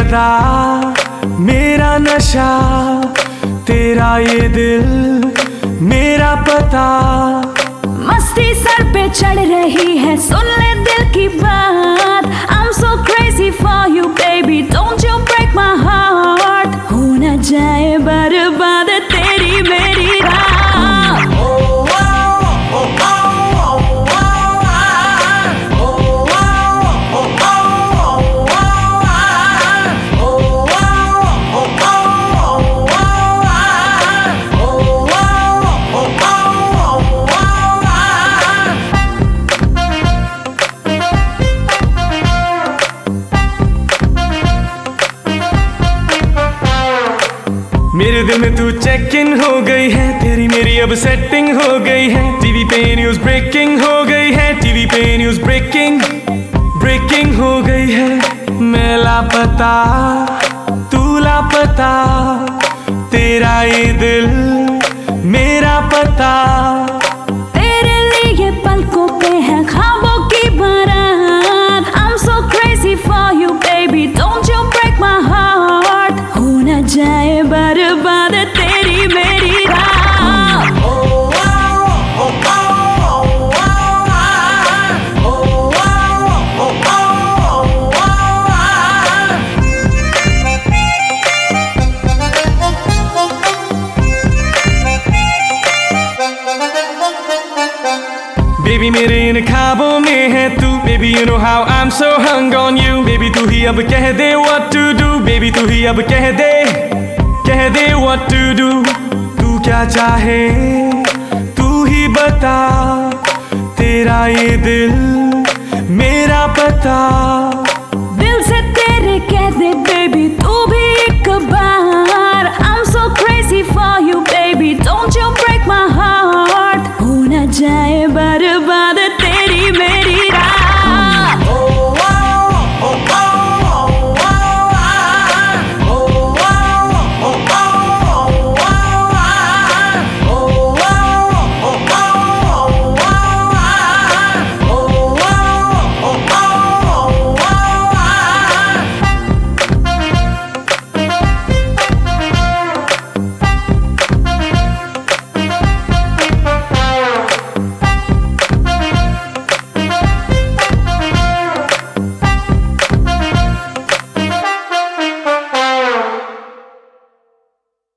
अदा, मेरा नशा, तेरा ये दिल, मेरा पता। मस्ती सर पे चढ़ रही है, सुन ले दिल की बात। I'm so crazy for you baby, don't you break my heart। हो न जाए बर्बाद तेरी मेरी रात। मेरे दिल में तू चेक इन हो गई है, तेरी मेरी अब सेटिंग हो गई है। टीवी पे न्यूज ब्रेकिंग हो गई है, टीवी पे न्यूज ब्रेकिंग हो गई है। मैं लापता, तू लापता, तेरा ये दिल, मेरा पता। तेरे लिए पलकों पे है ख्वाबों की बारात। I'm so crazy for you baby, don't you break my heart। हो न जाए बर्बाद तेरी मेरी रात। बेबी मेरे इन ख्वाबों में है तू, baby you know how I am so hung on you. Baby तू ही अब कह दे व्हाट टू डू, बेबी तू ही अब कह दे व्हाट टू डू। तू क्या चाहे तू ही बता, तेरा ये दिल, मेरा पता।